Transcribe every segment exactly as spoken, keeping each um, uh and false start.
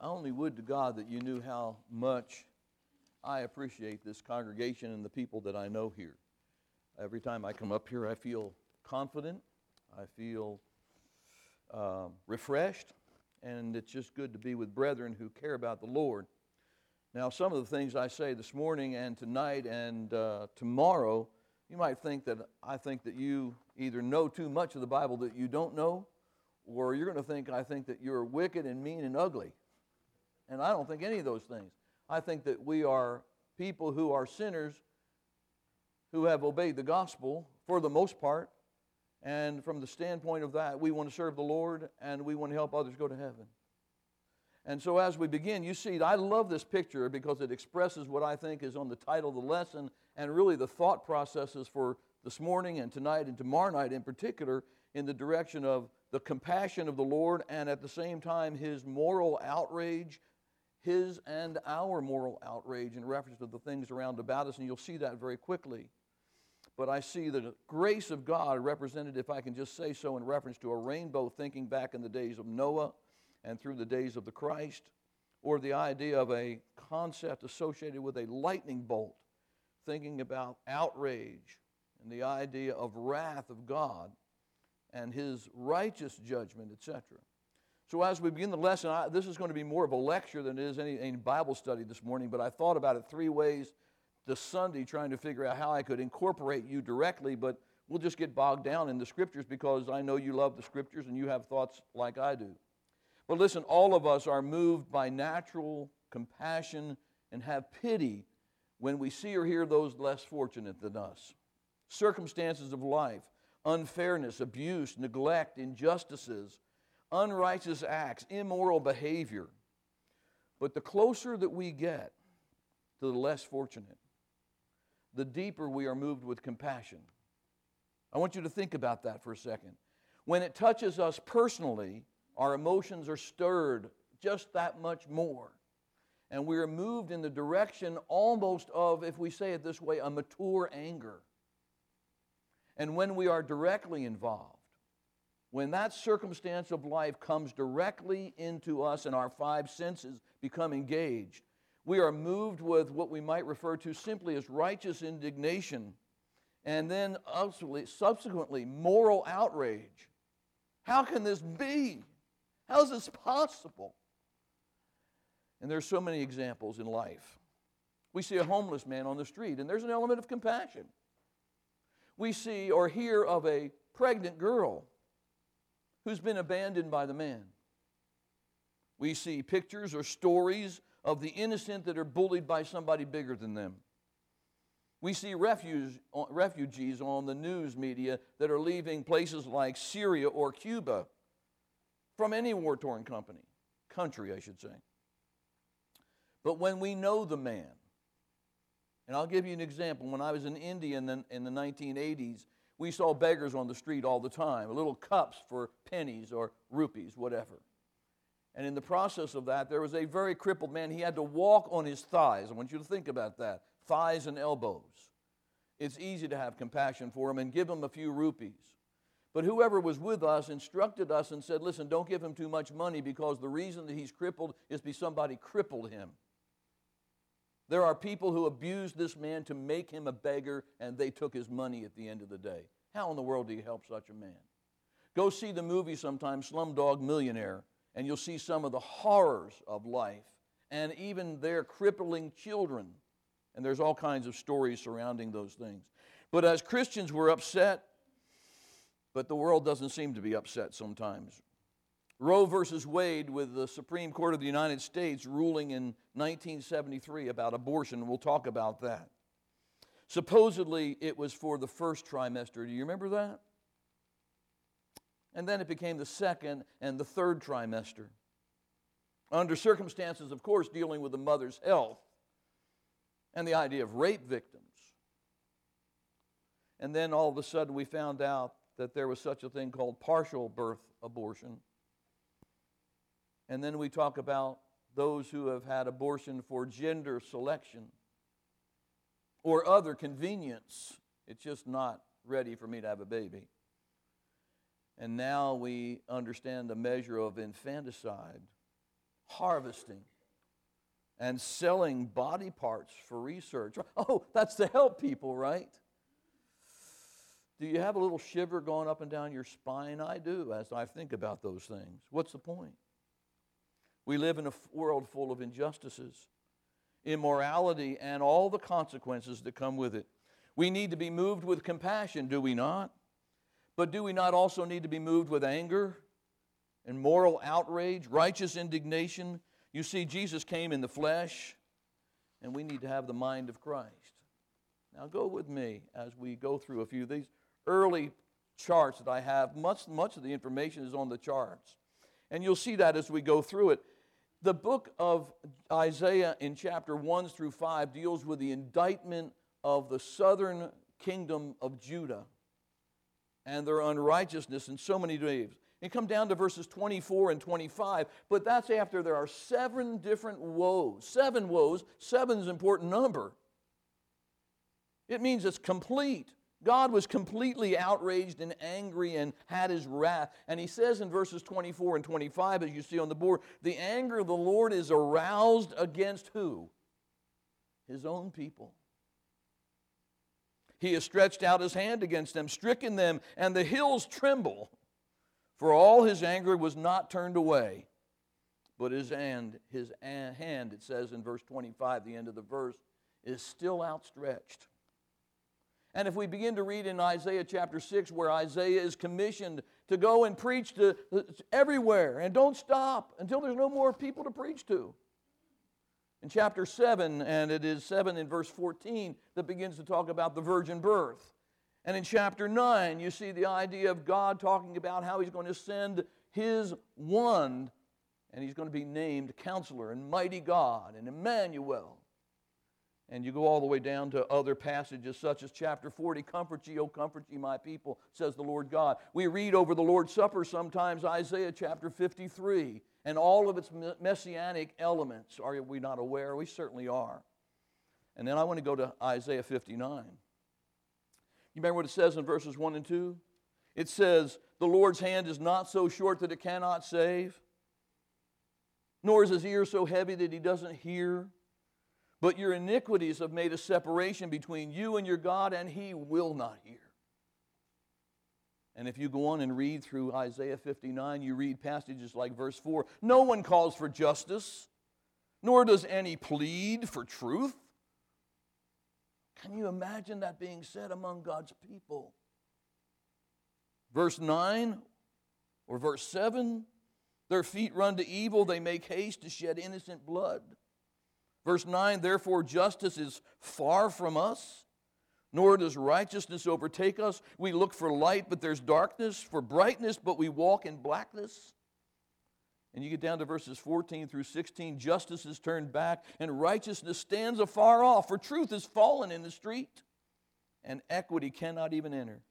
I only would to God that you knew how much I appreciate this congregation and the people that I know here. Every time I come up here, I feel confident, I feel um, refreshed, and it's just good to be with brethren who care about the Lord. Now, some of the things I say this morning and tonight and uh, tomorrow, you might think that I think that you either know too much of the Bible that you don't know, or you're going to think I think that you're wicked and mean and ugly. And I don't think any of those things. I think that we are people who are sinners who have obeyed the gospel for the most part. And from the standpoint of that, we want to serve the Lord and we want to help others go to heaven. And so as we begin, you see, I love this picture because it expresses what I think is on the title of the lesson and really the thought processes for this morning and tonight and tomorrow night in particular in the direction of the compassion of the Lord and at the same time His moral outrage, His and our moral outrage in reference to the things around about us, and you'll see that very quickly. But I see the grace of God represented, if I can just say so, in reference to a rainbow, thinking back in the days of Noah and through the days of the Christ, or the idea of a concept associated with a lightning bolt, thinking about outrage and the idea of wrath of God and His righteous judgment, et cetera. So as we begin the lesson, I, this is going to be more of a lecture than it is any, any Bible study this morning, but I thought about it three ways this Sunday trying to figure out how I could incorporate you directly, but we'll just get bogged down in the Scriptures because I know you love the Scriptures and you have thoughts like I do. But listen, all of us are moved by natural compassion and have pity when we see or hear those less fortunate than us. Circumstances of life, unfairness, abuse, neglect, injustices, unrighteous acts, immoral behavior. But the closer that we get to the less fortunate, the deeper we are moved with compassion. I want you to think about that for a second. When it touches us personally, our emotions are stirred just that much more. And we are moved in the direction almost of, if we say it this way, a mature anger. And when we are directly involved, when that circumstance of life comes directly into us and our five senses become engaged, we are moved with what we might refer to simply as righteous indignation and then subsequently moral outrage. How can this be? How is this possible? And there's so many examples in life. We see a homeless man on the street and there's an element of compassion. We see or hear of a pregnant girl who's been abandoned by the man. We see pictures or stories of the innocent that are bullied by somebody bigger than them. We see refuge, refugees on the news media that are leaving places like Syria or Cuba from any war-torn company, country, I should say. But when we know the man, and I'll give you an example. When I was in India in the, in the nineteen eighties, we saw beggars on the street all the time, little cups for pennies or rupees, whatever. And in the process of that, there was a very crippled man. He had to walk on his thighs. I want you to think about that, thighs and elbows. It's easy to have compassion for him and give him a few rupees. But whoever was with us instructed us and said, listen, don't give him too much money because the reason that he's crippled is because somebody crippled him. There are people who abused this man to make him a beggar, and they took his money at the end of the day. How in the world do you help such a man? Go see the movie sometime, Slumdog Millionaire, and you'll see some of the horrors of life, and even their crippling children. And there's all kinds of stories surrounding those things. But as Christians, we're upset, but the world doesn't seem to be upset sometimes. Roe versus Wade with the Supreme Court of the United States ruling in nineteen seventy-three about abortion. We'll talk about that. Supposedly, it was for the first trimester. Do you remember that? And then it became the second and the third trimester. Under circumstances, of course, dealing with the mother's health and the idea of rape victims. And then all of a sudden we found out that there was such a thing called partial birth abortion. And then we talk about those who have had abortion for gender selection or other convenience. It's just not ready for me to have a baby. And now we understand the measure of infanticide, harvesting and selling body parts for research. Oh, that's to help people, right? Do you have a little shiver going up and down your spine? I do as I think about those things. What's the point? We live in a world full of injustices, immorality, and all the consequences that come with it. We need to be moved with compassion, do we not? But do we not also need to be moved with anger and moral outrage, righteous indignation? You see, Jesus came in the flesh, and we need to have the mind of Christ. Now go with me as we go through a few of these early charts that I have. Much, much of the information is on the charts. And you'll see that as we go through it. The book of Isaiah in chapter one through five deals with the indictment of the southern kingdom of Judah and their unrighteousness in so many ways. And come down to verses twenty-four and twenty-five, but that's after there are seven different woes. Seven woes, seven is an important number. It means it's complete. God was completely outraged and angry and had his wrath. And he says in verses twenty-four and twenty-five, as you see on the board, the anger of the Lord is aroused against who? His own people. He has stretched out his hand against them, stricken them, and the hills tremble. For all his anger was not turned away, but his hand, his hand, it says in verse twenty-five, the end of the verse, is still outstretched. And if we begin to read in Isaiah chapter six, where Isaiah is commissioned to go and preach to everywhere, and don't stop until there's no more people to preach to. In chapter seven, and it is seven in verse fourteen, that begins to talk about the virgin birth. And in chapter nine, you see the idea of God talking about how he's going to send his one, and he's going to be named Counselor and Mighty God and Emmanuel. And you go all the way down to other passages such as chapter forty, comfort ye, O comfort ye my people, says the Lord God. We read over the Lord's Supper sometimes Isaiah chapter fifty-three and all of its messianic elements. Are we not aware? We certainly are. And then I want to go to Isaiah fifty-nine. You remember what it says in verses one and two? It says, the Lord's hand is not so short that it cannot save, nor is his ear so heavy that he doesn't hear. But your iniquities have made a separation between you and your God, and he will not hear. And if you go on and read through Isaiah fifty-nine, you read passages like verse four. No one calls for justice, nor does any plead for truth. Can you imagine that being said among God's people? Verse nine or verse seven, their feet run to evil, they make haste to shed innocent blood. Verse nine, therefore justice is far from us, nor does righteousness overtake us. We look for light, but there's darkness, for brightness, but we walk in blackness. And you get down to verses fourteen through sixteen, justice is turned back, and righteousness stands afar off, for truth is fallen in the street, and equity cannot even enter.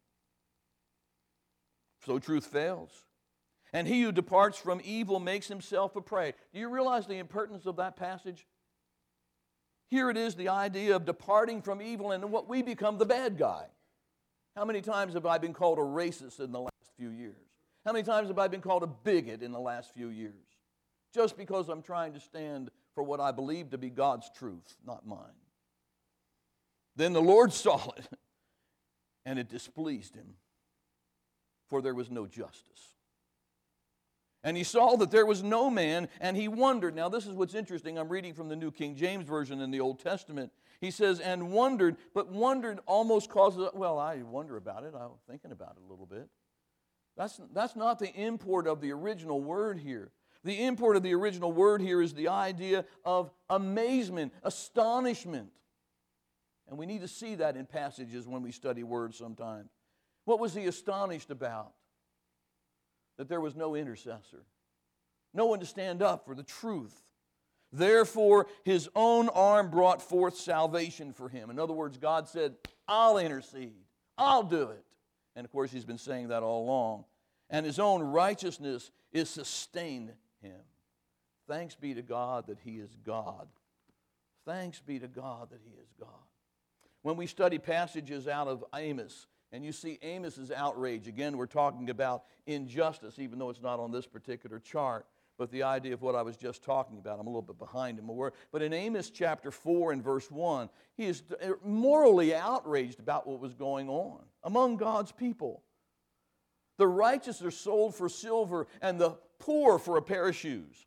So truth fails. And he who departs from evil makes himself a prey. Do you realize the importance of that passage? Here it is, the idea of departing from evil, and what we become the bad guy. How many times have I been called a racist in the last few years? How many times have I been called a bigot in the last few years? Just because I'm trying to stand for what I believe to be God's truth, not mine. Then the Lord saw it, and it displeased him, for there was no justice. And he saw that there was no man, and he wondered. Now this is what's interesting. I'm reading from the New King James Version in the Old Testament. He says, and wondered, but wondered almost causes, well, I wonder about it. I'm thinking about it a little bit. That's, that's not the import of the original word here. The import of the original word here is the idea of amazement, astonishment. And we need to see that in passages when we study words sometimes. What was he astonished about? That there was no intercessor, no one to stand up for the truth. Therefore, his own arm brought forth salvation for him. In other words, God said, I'll intercede. I'll do it. And of course, he's been saying that all along. And his own righteousness is sustained him. Thanks be to God that he is God. Thanks be to God that he is God. When we study passages out of Amos, and you see Amos's outrage, again, we're talking about injustice, even though it's not on this particular chart. but the idea of what I was just talking about. I'm a little bit behind in my word. But in Amos chapter four and verse one, he is morally outraged about what was going on among God's people. The righteous are sold for silver and the poor for a pair of shoes.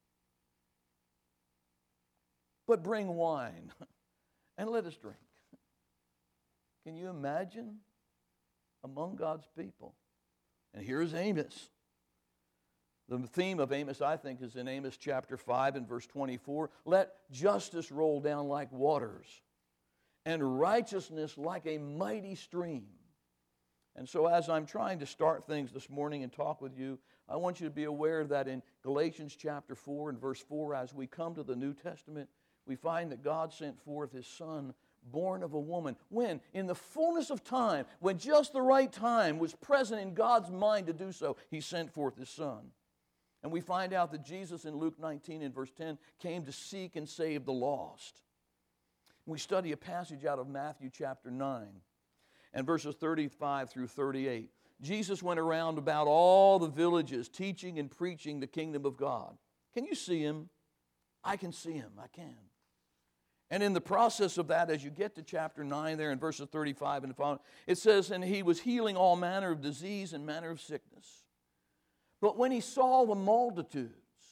But bring wine and let us drink. Can you imagine among God's people? And here's Amos. The theme of Amos, I think, is in Amos chapter five and verse twenty-four. Let justice roll down like waters, and righteousness like a mighty stream. And so as I'm trying to start things this morning and talk with you, I want you to be aware that in Galatians chapter four and verse four, as we come to the New Testament, we find that God sent forth His Son, born of a woman. When? In the fullness of time, when just the right time was present in God's mind to do so, He sent forth His Son. And we find out that Jesus in Luke nineteen and verse ten came to seek and save the lost. We study a passage out of Matthew chapter nine and verses thirty-five through thirty-eight. Jesus went around about all the villages teaching and preaching the kingdom of God. Can you see Him? I can see Him. I can. And in the process of that, as you get to chapter nine there in verses thirty-five and following, it says, and He was healing all manner of disease and manner of sickness. But when He saw the multitudes,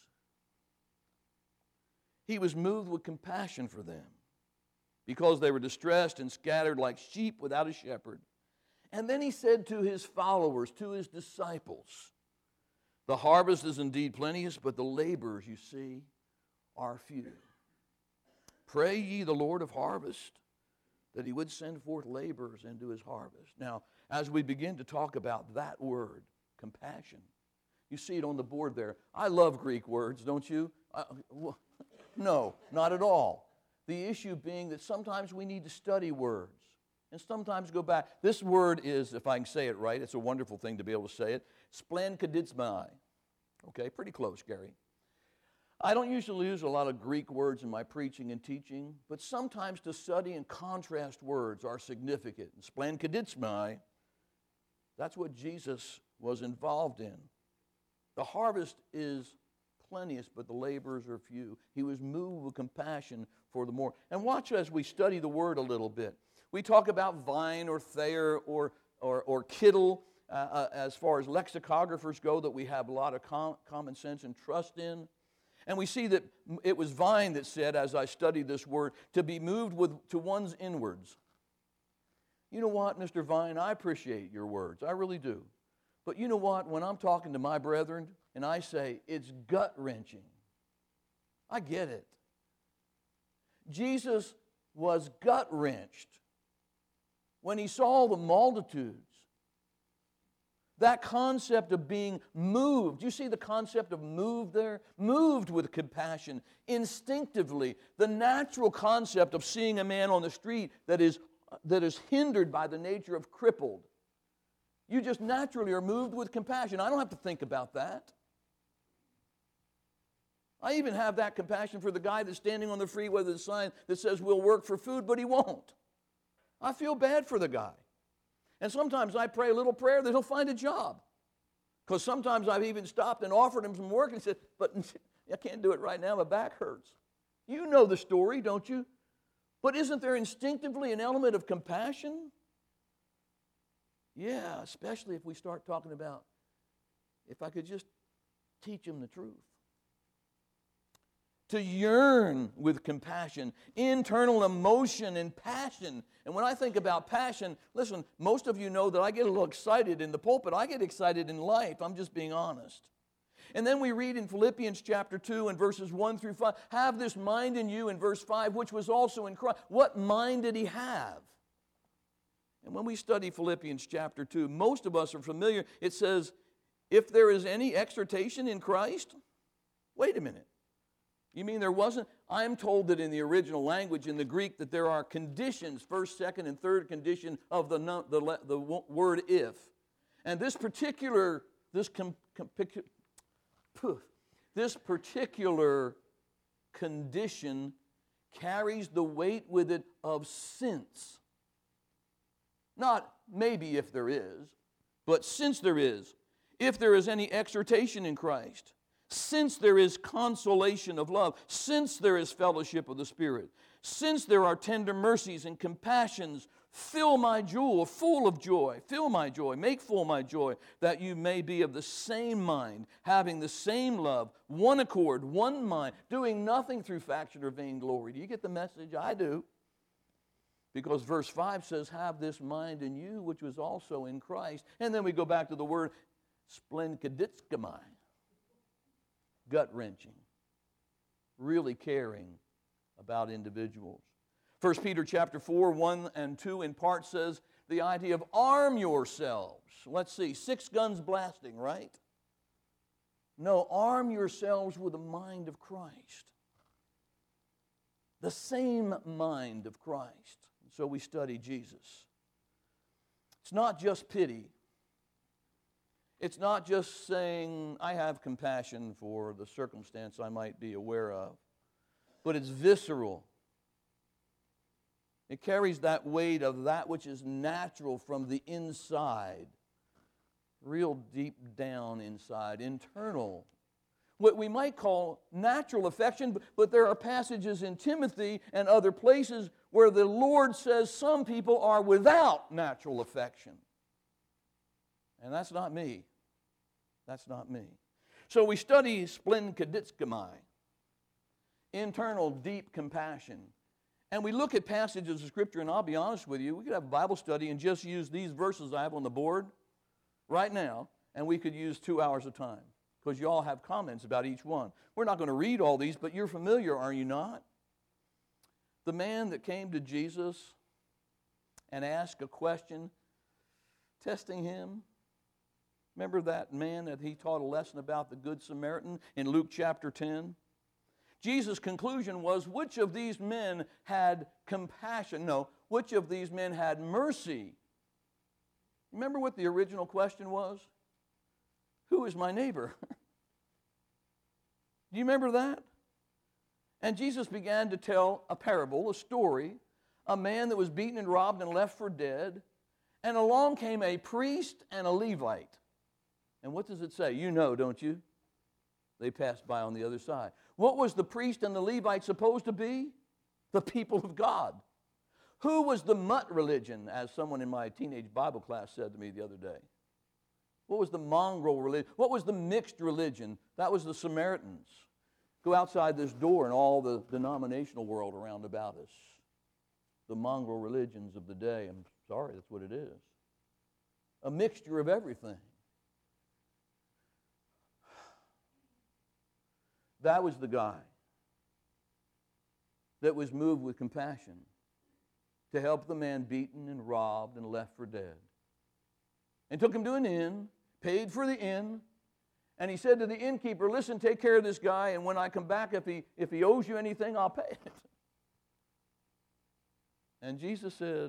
He was moved with compassion for them, because they were distressed and scattered like sheep without a shepherd. And then He said to His followers, to His disciples, the harvest is indeed plenteous, but the laborers, you see, are few. Pray ye the Lord of harvest, that He would send forth laborers into His harvest. Now, as we begin to talk about that word, compassion, you see it on the board there. I love Greek words, don't you? I, well, no, not at all. The issue being that sometimes we need to study words and sometimes go back. This word is, if I can say it right, it's a wonderful thing to be able to say it, splenkadizmai. Okay, pretty close, Gary. I don't usually use a lot of Greek words in my preaching and teaching, but sometimes to study and contrast words are significant. Splenkadizmai, that's what Jesus was involved in. The harvest is plenteous, but the laborers are few. He was moved with compassion for the more. And watch as we study the word a little bit. We talk about vine or thayer or, or, or kittle uh, uh, as far as lexicographers go, that we have a lot of com- common sense and trust in. And we see that it was vine that said, as I studied this word, to be moved with to one's inwards. You know what, Mister Vine, I appreciate your words. I really do. But you know what? When I'm talking to my brethren and I say it's gut-wrenching, I get it. Jesus was gut-wrenched when He saw the multitudes. That concept of being moved, you see the concept of moved there? Moved with compassion, instinctively. The natural concept of seeing a man on the street that is, that is hindered by the nature of crippled. You just naturally are moved with compassion. I don't have to think about that. I even have that compassion for the guy that's standing on the freeway with a sign that says we'll work for food, but he won't. I feel bad for the guy. And sometimes I pray a little prayer that he'll find a job. Because sometimes I've even stopped and offered him some work and said, but I can't do it right now, my back hurts. You know the story, don't you? But isn't there instinctively an element of compassion? Yeah, especially if we start talking about, if I could just teach him the truth. To yearn with compassion, internal emotion and passion. And when I think about passion, listen, most of you know that I get a little excited in the pulpit. I get excited in life. I'm just being honest. And then we read in Philippians chapter two and verses one through five, have this mind in you in verse five, which was also in Christ. What mind did he have? And when we study Philippians chapter two, most of us are familiar. It says, if there is any exhortation in Christ, wait a minute. You mean there wasn't? I'm told that in the original language, in the Greek, that there are conditions, first, second, and third condition of the, the, the word if. And this particular, this, com, com, this particular condition carries the weight with it of since. Not maybe if there is, but since there is. If there is any exhortation in Christ, since there is consolation of love, since there is fellowship of the Spirit, since there are tender mercies and compassions, fill my joy, full of joy, fill my joy, make full my joy, that you may be of the same mind, having the same love, one accord, one mind, doing nothing through faction or vainglory. Do you get the message? I do. Because verse five says, have this mind in you, which was also in Christ. And then we go back to the word splenkaditskami, gut-wrenching, really caring about individuals. First Peter chapter four, one and two in part says the idea of arm yourselves. Let's see, six guns blasting, right? No, arm yourselves with the mind of Christ. The same mind of Christ. So we study Jesus. It's not just pity. It's not just saying, I have compassion for the circumstance I might be aware of. But it's visceral. It carries that weight of that which is natural from the inside, real deep down inside, internal. What we might call natural affection, but there are passages in Timothy and other places where the Lord says some people are without natural affection. And that's not me. That's not me. So we study splenkaditskami, internal deep compassion. And we look at passages of Scripture, and I'll be honest with you, we could have a Bible study and just use these verses I have on the board right now, and we could use two hours of time, because you all have comments about each one. We're not going to read all these, but you're familiar, are you not? The man that came to Jesus and asked a question, testing him. Remember that man that he taught a lesson about, the Good Samaritan, in Luke chapter ten? Jesus' conclusion was, which of these men had compassion? No, which of these men had mercy? Remember what the original question was? Who is my neighbor? Do you remember that? And Jesus began to tell a parable, a story, a man that was beaten and robbed and left for dead, and along came a priest and a Levite. And what does it say? You know, don't you? They passed by on the other side. What was the priest and the Levite supposed to be? The people of God. Who was the mutt religion, as someone in my teenage Bible class said to me the other day? What was the mongrel religion? What was the mixed religion? That was the Samaritans. Go outside this door and all the denominational world around about us. The mongrel religions of the day. I'm sorry, that's what it is. A mixture of everything. That was the guy that was moved with compassion to help the man beaten and robbed and left for dead. And took him to an inn, paid for the inn, and he said to the innkeeper, listen, take care of this guy, and when I come back, if he, if he owes you anything, I'll pay it. And Jesus said,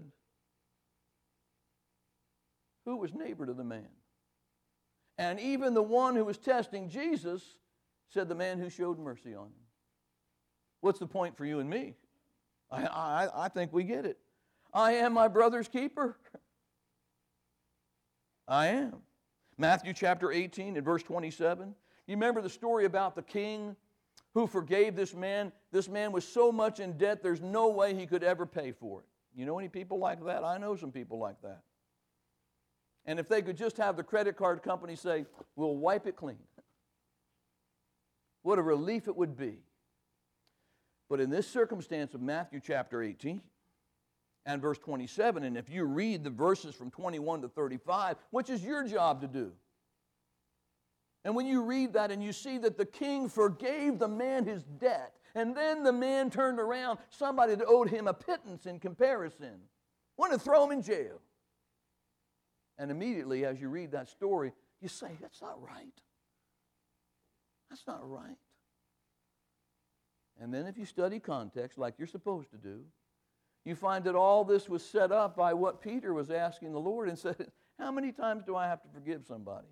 who was neighbor to the man? And even the one who was testing Jesus said, the man who showed mercy on him. What's the point for you and me? I, I, I think we get it. I am my brother's keeper. I am. Matthew chapter eighteen and verse twenty-seven. You remember the story about the king who forgave this man? This man was so much in debt, there's no way he could ever pay for it. You know any people like that? I know some people like that. And if they could just have the credit card company say, we'll wipe it clean. What a relief it would be. But in this circumstance of Matthew chapter eighteen and verse twenty-seven, and if you read the verses from twenty-one to thirty-five, which is your job to do. And when you read that and you see that the king forgave the man his debt, and then the man turned around, somebody that owed him a pittance in comparison, wanted to throw him in jail. And immediately as you read that story, you say, that's not right. That's not right. And then if you study context like you're supposed to do, you find that all this was set up by what Peter was asking the Lord and said, how many times do I have to forgive somebody?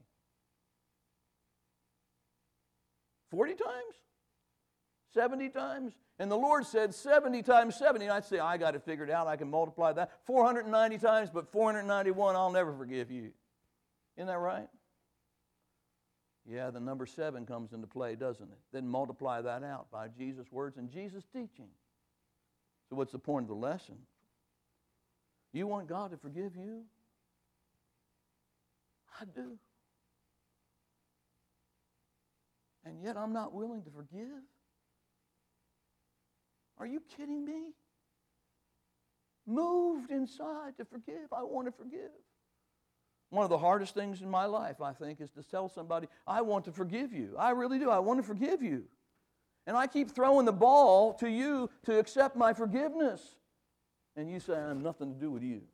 forty times? seventy times? And the Lord said seventy times seventy. And I'd say, I got it figured out. I can multiply that. four hundred ninety times, but four hundred ninety-one, I'll never forgive you. Isn't that right? Yeah, the number seven comes into play, doesn't it? Then multiply that out by Jesus' words and Jesus' teaching. So what's the point of the lesson? You want God to forgive you? I do. And yet I'm not willing to forgive? Are you kidding me? Moved inside to forgive. I want to forgive. One of the hardest things in my life, I think, is to tell somebody, I want to forgive you. I really do. I want to forgive you. And I keep throwing the ball to you to accept my forgiveness. And you say, I have nothing to do with you.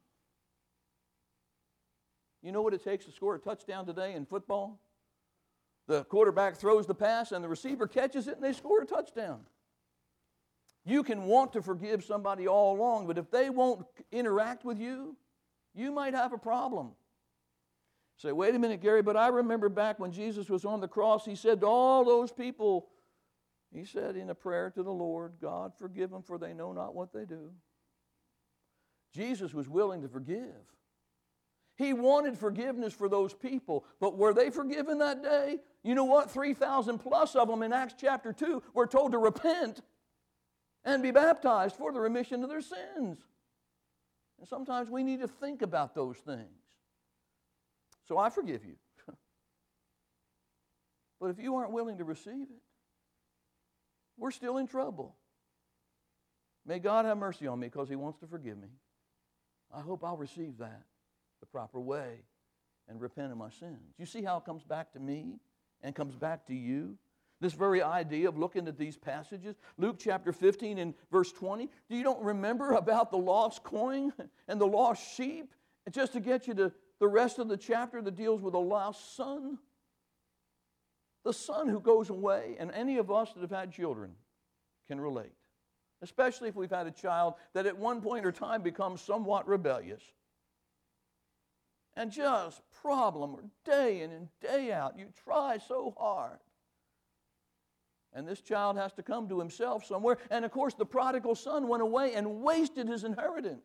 You know what it takes to score a touchdown today in football? The quarterback throws the pass and the receiver catches it and they score a touchdown. You can want to forgive somebody all along, but if they won't interact with you, you might have a problem. Say, wait a minute, Gary, but I remember back when Jesus was on the cross, he said to all those people, he said in a prayer to the Lord, God, forgive them for they know not what they do. Jesus was willing to forgive. He wanted forgiveness for those people, but were they forgiven that day? You know what? three thousand plus of them in Acts chapter two were told to repent and be baptized for the remission of their sins. And sometimes we need to think about those things. So I forgive you. But if you aren't willing to receive it, we're still in trouble. May God have mercy on me because He wants to forgive me. I hope I'll receive that the proper way and repent of my sins. You see how it comes back to me and comes back to you? This very idea of looking at these passages. Luke chapter fifteen and verse twenty. Do you don't remember about the lost coin and the lost sheep? And just to get you to the rest of the chapter that deals with a lost son. The son who goes away, and any of us that have had children can relate. Especially if we've had a child that at one point or time becomes somewhat rebellious. And just problem day in and day out. You try so hard. And this child has to come to himself somewhere. And of course the prodigal son went away and wasted his inheritance.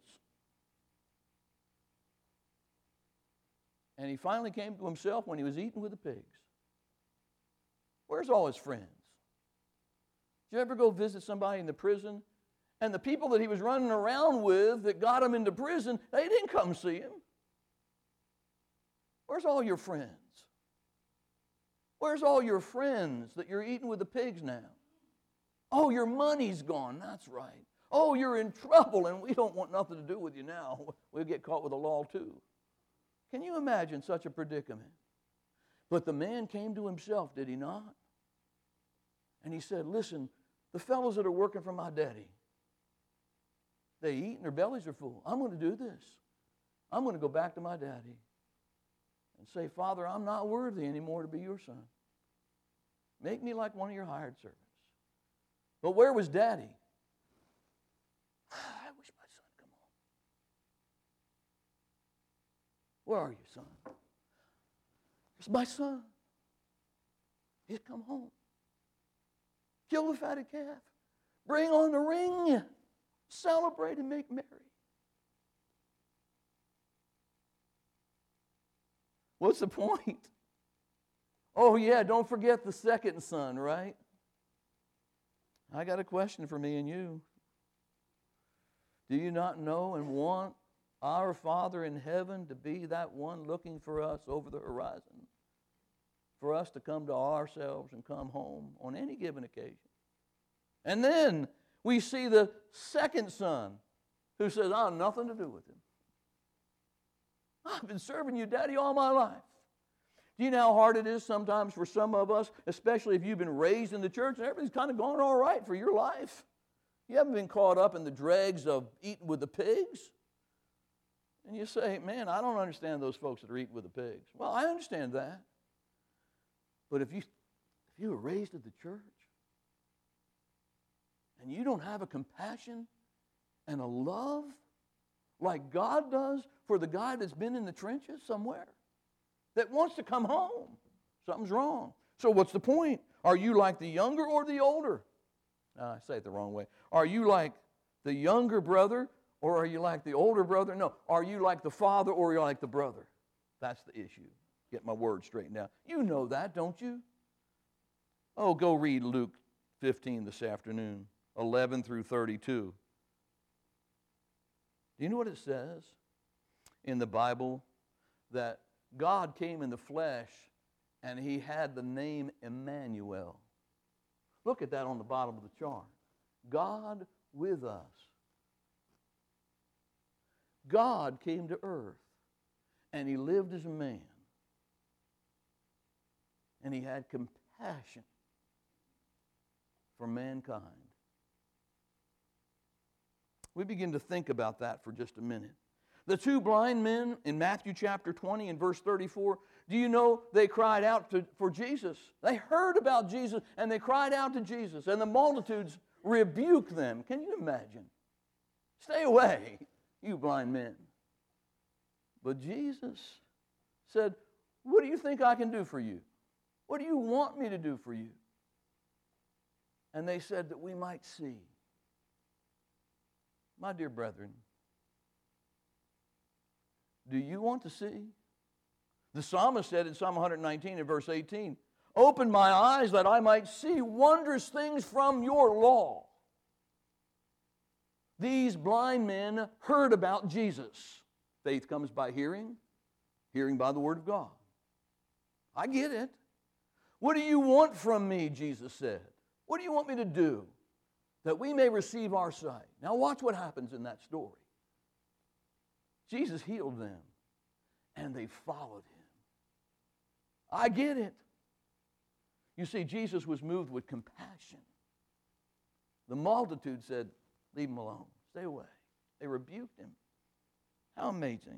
And he finally came to himself when he was eating with the pigs. Where's all his friends? Did you ever go visit somebody in the prison? And the people that he was running around with that got him into prison, they didn't come see him. Where's all your friends? Where's all your friends that you're eating with the pigs now? Oh, your money's gone. That's right. Oh, you're in trouble and we don't want nothing to do with you now. We'll get caught with the law too. Can you imagine such a predicament? But the man came to himself, did he not? And he said, listen, the fellows that are working for my daddy, they eat and their bellies are full. I'm going to do this. I'm going to go back to my daddy and say, Father, I'm not worthy anymore to be your son. Make me like one of your hired servants. But where was daddy? I wish my son would come home. Where are you, son? It's my son. He's come home. Kill the fatted calf. Bring on the ring. Celebrate and make merry. What's the point? Oh yeah, don't forget the second son, right? I got a question for me and you. Do you not know and want our Father in heaven to be that one looking for us over the horizon? For us to come to ourselves and come home on any given occasion. And then we see the second son who says, I have nothing to do with him. I've been serving you, Daddy, all my life. Do you know how hard it is sometimes for some of us, especially if you've been raised in the church and everything's kind of gone all right for your life? You haven't been caught up in the dregs of eating with the pigs. And you say, man, I don't understand those folks that are eating with the pigs. Well, I understand that. But if you, if you were raised at the church and you don't have a compassion and a love like God does for the guy that's been in the trenches somewhere, that wants to come home, something's wrong. So what's the point? Are you like the younger or the older? No, I say it the wrong way. Are you like the younger brother or are you like the older brother? No. Are you like the father or are you like the brother? That's the issue. Get my words straightened out. You know that, don't you? Oh, go read Luke fifteen this afternoon, eleven through thirty-two. Do you know what it says in the Bible? That God came in the flesh and he had the name Emmanuel. Look at that on the bottom of the chart. God with us. God came to earth and he lived as a man. And he had compassion for mankind. We begin to think about that for just a minute. The two blind men in Matthew chapter twenty and verse thirty-four, do you know they cried out to, for Jesus? They heard about Jesus and they cried out to Jesus, and the multitudes rebuked them. Can you imagine? Stay away, you blind men. But Jesus said, what do you think I can do for you? What do you want me to do for you? And they said that we might see. My dear brethren, do you want to see? The psalmist said in Psalm one nineteen and verse eighteen, open my eyes that I might see wondrous things from your law. These blind men heard about Jesus. Faith comes by hearing, hearing by the word of God. I get it. What do you want from me, Jesus said? What do you want me to do that we may receive our sight? Now watch what happens in that story. Jesus healed them, and they followed him. I get it. You see, Jesus was moved with compassion. The multitude said, leave him alone. Stay away. They rebuked him. How amazing.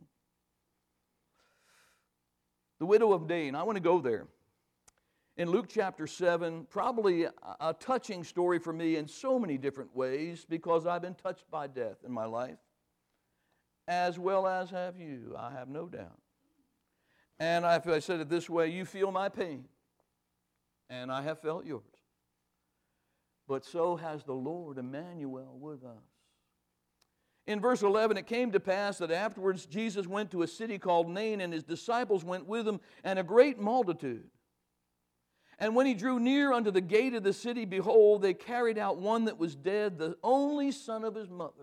The widow of Nain, I want to go there. In Luke chapter seven, probably a, a touching story for me in so many different ways because I've been touched by death in my life, as well as have you, I have no doubt. And if I said it this way, you feel my pain, and I have felt yours. But so has the Lord Emmanuel with us. In verse eleven, it came to pass that afterwards Jesus went to a city called Nain, and his disciples went with him, and a great multitude. And when he drew near unto the gate of the city, behold, they carried out one that was dead, the only son of his mother.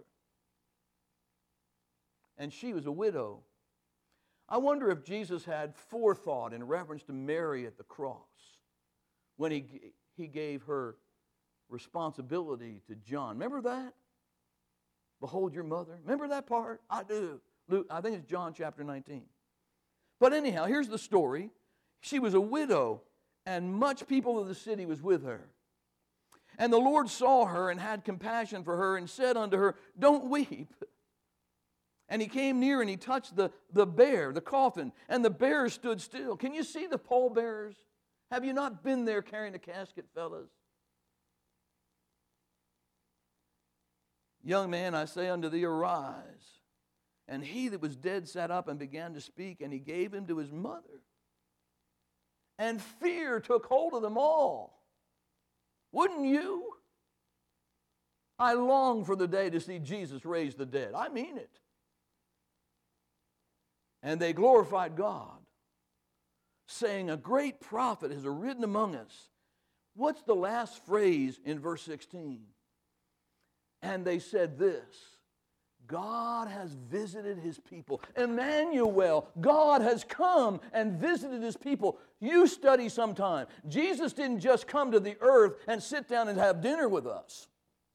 And she was a widow. I wonder if Jesus had forethought in reference to Mary at the cross when he, he gave her responsibility to John. Remember that? Behold your mother. Remember that part? I do. Luke, I think it's John chapter nineteen. But anyhow, here's the story. She was a widow, and much people of the city was with her. And the Lord saw her and had compassion for her and said unto her, don't weep. And he came near and he touched the, the bier, the coffin, and the bearers stood still. Can you see the pallbearers? Have you not been there carrying a casket, fellas? Young man, I say unto thee, arise. And he that was dead sat up and began to speak, and he gave him to his mother. And fear took hold of them all. Wouldn't you? I long for the day to see Jesus raise the dead. I mean it. And they glorified God, saying, a great prophet has arisen among us. What's the last phrase in verse sixteen? And they said this, God has visited his people. Emmanuel, God has come and visited his people. You study sometime. Jesus didn't just come to the earth and sit down and have dinner with us.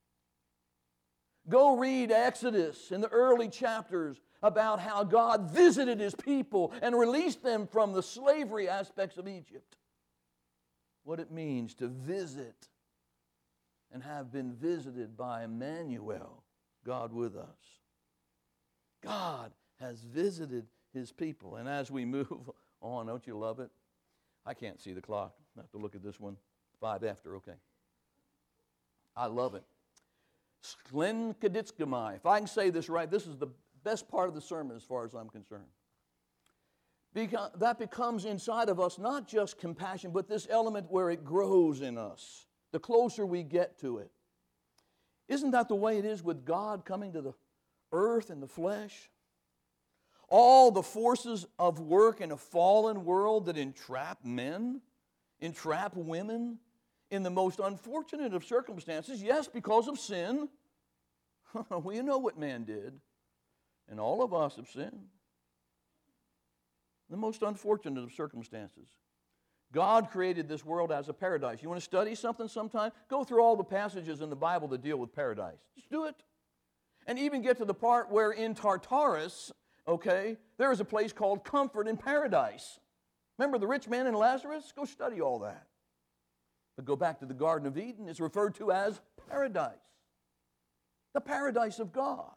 Go read Exodus in the early chapters about how God visited his people and released them from the slavery aspects of Egypt. What it means to visit and have been visited by Emmanuel, God with us. God has visited his people. And as we move on, don't you love it? I can't see the clock. I have to look at this one. Five after, okay. I love it. Sklenkaditskami. If I can say this right, this is the best part of the sermon as far as I'm concerned. Because that becomes inside of us not just compassion, but this element where it grows in us. The closer we get to it. Isn't that the way it is with God coming to the earth and the flesh? all the forces of work in a fallen world that entrap men, entrap women in the most unfortunate of circumstances, yes, because of sin. We know what man did, and all of us have sinned. The most unfortunate of circumstances. God created this world as a paradise. You want to study something sometime? Go through all the passages in the Bible that deal with paradise. Just do it. And even get to the part where in Tartarus, okay, there is a place called comfort in paradise. Remember the rich man and Lazarus? Go study all that. But go back to the Garden of Eden. It's referred to as paradise. The paradise of God.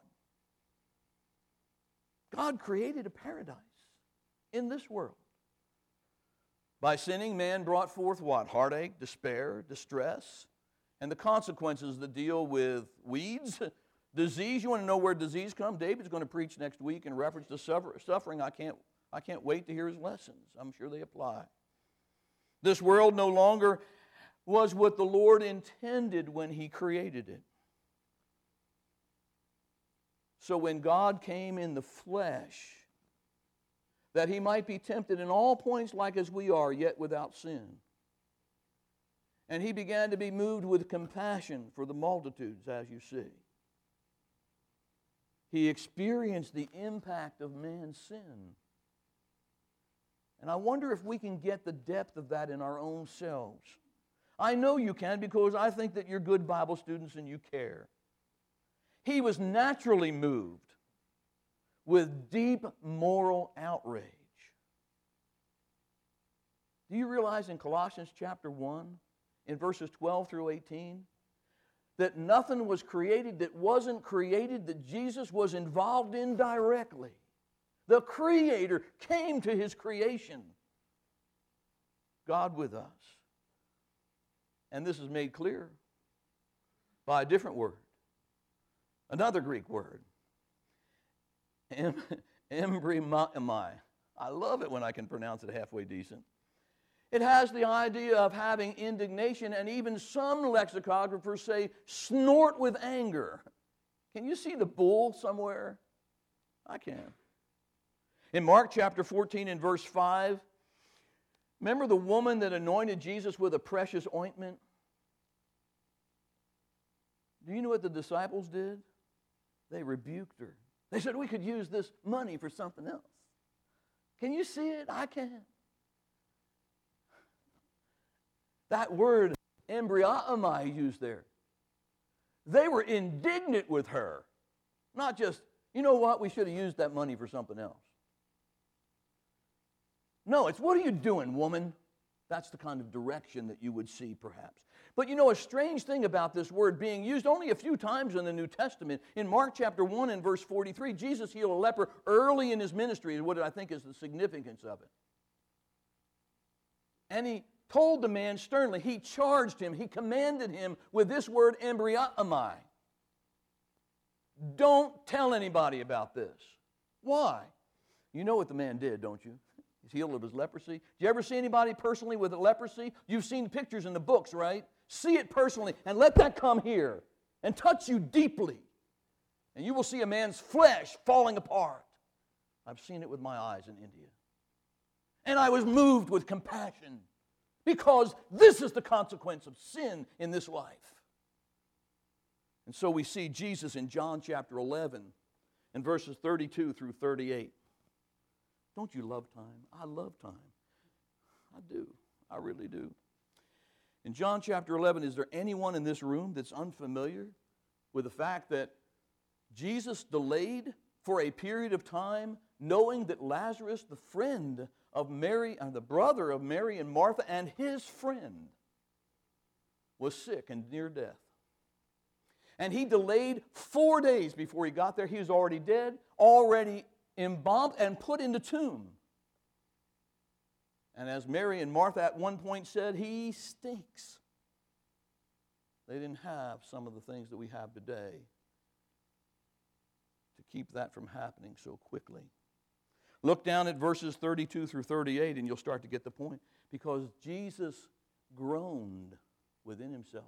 God created a paradise in this world. By sinning, man brought forth what? Heartache, despair, distress, and the consequences that deal with weeds, disease. You want to know where disease comes? David's going to preach next week in reference to suffer, suffering. I can't, I can't wait to hear his lessons. I'm sure they apply. This world no longer was what the Lord intended when He created it. So when God came in the flesh, that He might be tempted in all points like as we are, yet without sin. And He began to be moved with compassion for the multitudes, as you see. He experienced the impact of man's sin. And I wonder if we can get the depth of that in our own selves. I know you can, because I think that you're good Bible students and you care. He was naturally moved with deep moral outrage. Do you realize in Colossians chapter one, in verses twelve through eighteen, that nothing was created that wasn't created that Jesus was involved in directly? The Creator came to His creation. God with us. And this is made clear by a different word. Another Greek word. Em, embryomai. I love it when I can pronounce it halfway decent. It has the idea of having indignation, and even some lexicographers say snort with anger. Can you see the bull somewhere? I can. In Mark chapter fourteen and verse five, remember the woman that anointed Jesus with a precious ointment? Do you know what the disciples did? They rebuked her. They said, we could use this money for something else. Can you see it? I can. That word, embryomai, used there. They were indignant with her. Not just, you know what, we should have used that money for something else. No, it's, what are you doing, woman? That's the kind of direction that you would see, perhaps. But you know, a strange thing about this word being used only a few times in the New Testament. In Mark chapter one and verse forty-three, Jesus healed a leper early in His ministry, and what I think is the significance of it. And He told the man sternly, He charged him, He commanded him with this word, embryomai. Don't tell anybody about this. Why? You know what the man did, don't you? He's healed of his leprosy. Did you ever see anybody personally with leprosy? You've seen pictures in the books, right? See it personally and let that come here and touch you deeply. And you will see a man's flesh falling apart. I've seen it with my eyes in India. And I was moved with compassion because this is the consequence of sin in this life. And so we see Jesus in John chapter eleven and verses thirty-two through thirty-eight. Don't you love time? I love time. I do. I really do. In John chapter eleven, is there anyone in this room that's unfamiliar with the fact that Jesus delayed for a period of time, knowing that Lazarus, the friend of Mary, and the brother of Mary and Martha, and his friend, was sick and near death? And He delayed four days before He got there. He was already dead, already embalmed and put in the tomb. And as Mary and Martha at one point said, He stinks. They didn't have some of the things that we have today to keep that from happening so quickly. Look down at verses thirty-two through thirty-eight and you'll start to get the point. Because Jesus groaned within Himself.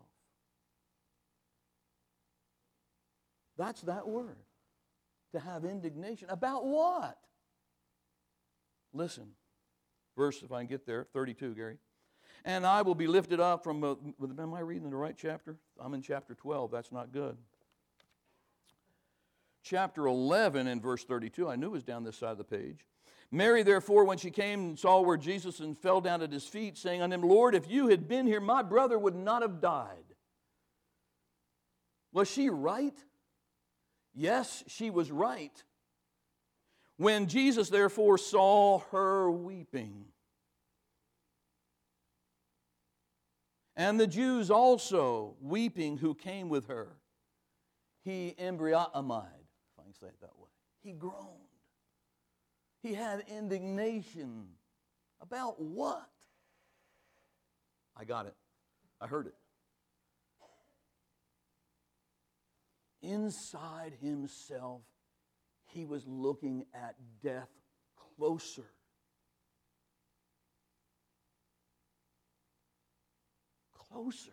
That's that word. To have indignation. About what? Listen. Verse, if I can get there, thirty-two, Gary. And I will be lifted up from, uh, am I reading the right chapter? I'm in chapter twelve. That's not good. Chapter eleven and verse thirty-two. I knew it was down this side of the page. Mary, therefore, when she came and saw where Jesus and fell down at his feet, saying unto him, Lord, if you had been here, my brother would not have died. Was she right? Yes, she was right. When Jesus, therefore, saw her weeping, and the Jews also weeping who came with her, he embriaomai, if I can say it that way. He groaned. He had indignation. About what? I got it. I heard it. Inside himself, he was looking at death closer. Closer.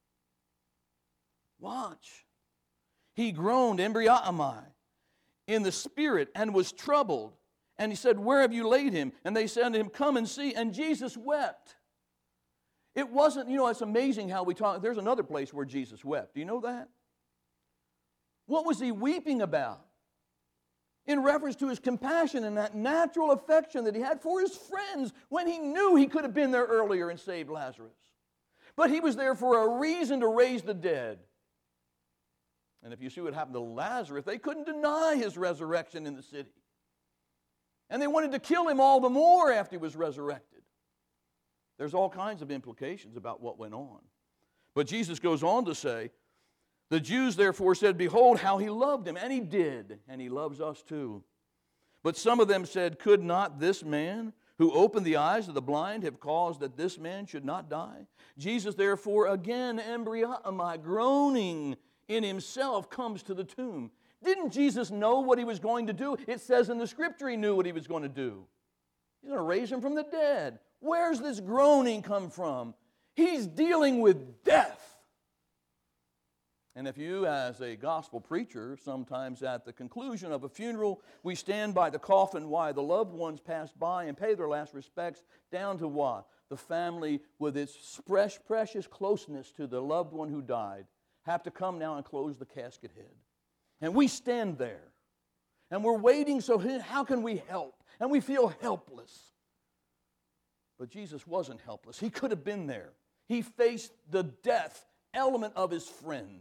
Watch. He groaned, embriaomai, in the spirit, and was troubled. And he said, where have you laid him? And they said to him, come and see. And Jesus wept. It wasn't, you know, it's amazing how we talk. There's another place where Jesus wept. Do you know that? What was he weeping about? In reference to his compassion and that natural affection that he had for his friends when he knew he could have been there earlier and saved Lazarus. But he was there for a reason to raise the dead. And if you see what happened to Lazarus, they couldn't deny his resurrection in the city. And they wanted to kill him all the more after he was resurrected. There's all kinds of implications about what went on. But Jesus goes on to say, the Jews therefore said, behold how he loved him. And he did, and he loves us too. But some of them said, could not this man who opened the eyes of the blind have caused that this man should not die? Jesus therefore again, embriaomai, groaning in himself, comes to the tomb. Didn't Jesus know what he was going to do? It says in the scripture he knew what he was going to do. He's going to raise him from the dead. Where's this groaning come from? He's dealing with death. And if you, as a gospel preacher, sometimes at the conclusion of a funeral, we stand by the coffin while the loved ones pass by and pay their last respects, down to what? The family, with its precious closeness to the loved one who died, have to come now and close the casket head. And we stand there, and we're waiting, so how can we help? And we feel helpless. But Jesus wasn't helpless. He could have been there. He faced the death element of his friend.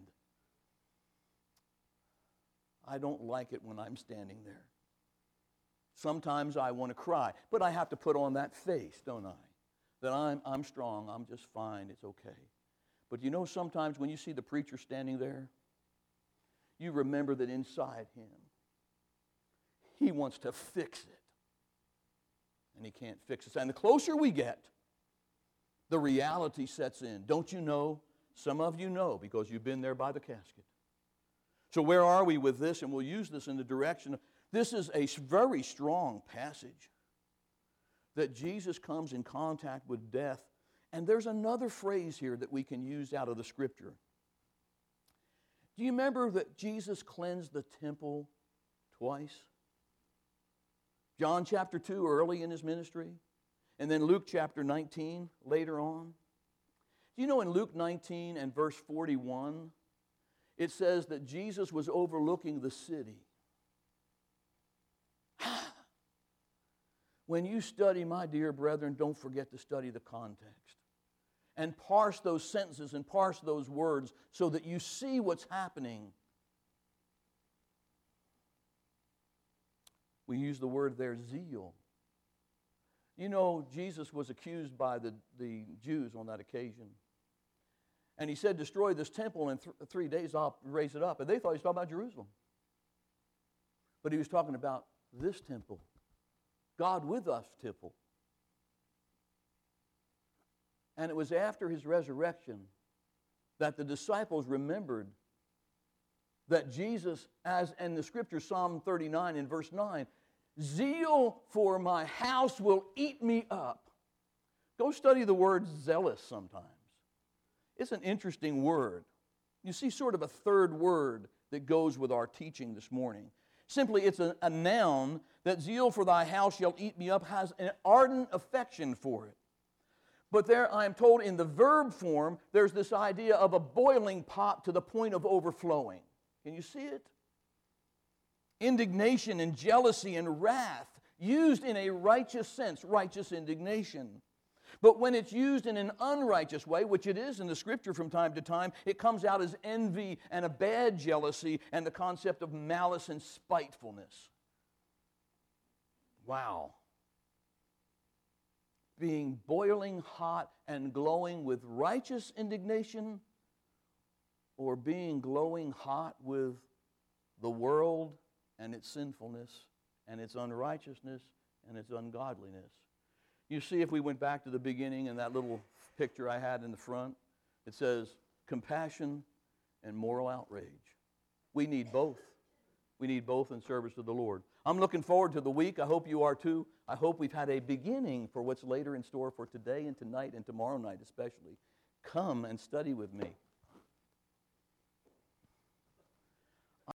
I don't like it when I'm standing there. Sometimes I want to cry, but I have to put on that face, don't I? That I'm, I'm strong, I'm just fine, it's okay. But you know, sometimes when you see the preacher standing there, you remember that inside him, he wants to fix it. And he can't fix it. And the closer we get, the reality sets in. Don't you know? Some of you know because you've been there by the casket. So where are we with this? And we'll use this in the direction of, this is a very strong passage that Jesus comes in contact with death. And there's another phrase here that we can use out of the scripture. Do you remember that Jesus cleansed the temple twice? John chapter two early in his ministry, and then Luke chapter nineteen later on. Do you know in Luke nineteen and verse forty-one, it says that Jesus was overlooking the city. When you study, my dear brethren, don't forget to study the context. And parse those sentences and parse those words so that you see what's happening. We use the word there, zeal. You know, Jesus was accused by the, the Jews on that occasion. And he said, destroy this temple in th- three days, I'll raise it up. And they thought he was talking about Jerusalem. But he was talking about this temple. God with us temple. And it was after his resurrection that the disciples remembered that Jesus, as in the scripture, Psalm thirty-nine in verse nine, zeal for my house will eat me up. Go study the word zealous sometimes. It's an interesting word. You see sort of a third word that goes with our teaching this morning. Simply, it's a, a noun that zeal for thy house shall eat me up, has an ardent affection for it. But there, I am told, in the verb form, there's this idea of a boiling pot to the point of overflowing. Can you see it? Indignation and jealousy and wrath, used in a righteous sense, righteous indignation. But when it's used in an unrighteous way, which it is in the Scripture from time to time, it comes out as envy and a bad jealousy and the concept of malice and spitefulness. Wow. Being boiling hot and glowing with righteous indignation, or being glowing hot with the world and its sinfulness and its unrighteousness and its ungodliness. You see, if we went back to the beginning and that little picture I had in the front, it says compassion and moral outrage. We need both. We need both in service to the Lord. I'm looking forward to the week. I hope you are too. I hope we've had a beginning for what's later in store for today and tonight and tomorrow night especially. Come and study with me.